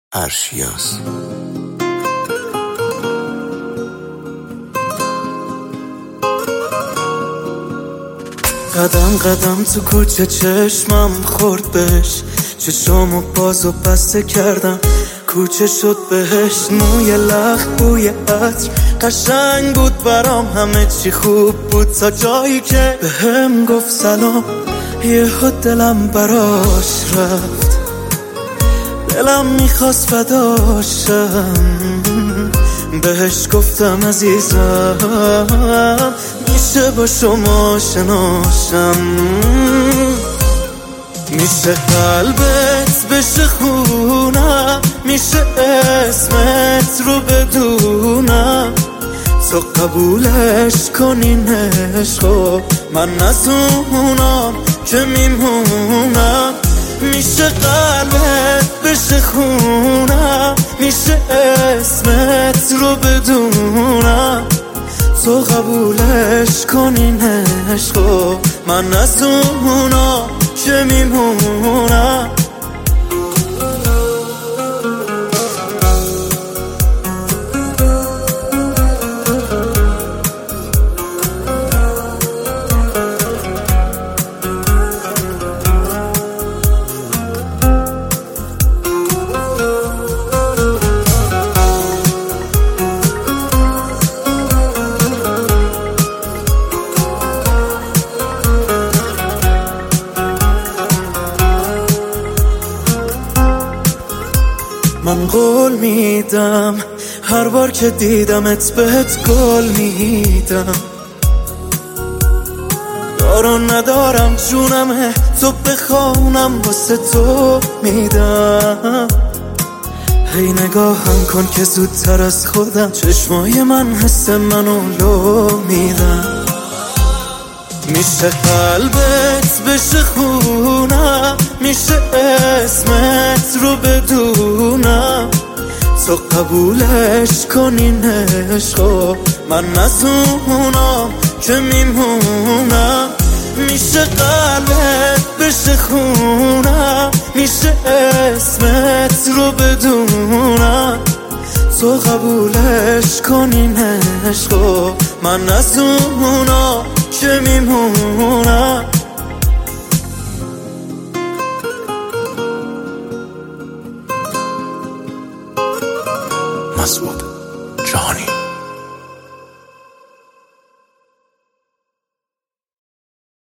ارشیاز. قدم قدم تو کوچه چشمم خورد بهش، چشامو باز و بسته کردم، کوچه شد بهش. موی لخ بوی عطر قشنگ بود برام، همه چی خوب بود تا جایی که بهم گفت سلام. یهو دلم براش رفت، دلم میخواست فداشم. بهش گفتم عزیزم میشه با شما شناشم، میشه قلبت بشه خونم، میشه اسمت رو بدونم، تو قبولش کنین عشقو من نسونم که میمونم. میشه قلبت بشه خونم، میشه اسمت رو بدونم، تو قبولش کنین عشقو من نسونم که میمونم. من قول میدم هر بار که دیدمت بهت گل میدم، دارو ندارم جونمه تو بخوانم واسه تو میدم. هی نگاهم کن که زودتر از خودم چشمای من حس منو لو میدم. میشه قلبت بشه خونم، میشه اسمت رو بدونم، تو قبولش کنین عشقو من نسونم که میمونم. میشه قلبت بشه خونم، میشه اسمت رو بدونم، تو قبولش کنین عشقو من نسونم که میمونم. مسعود جانی.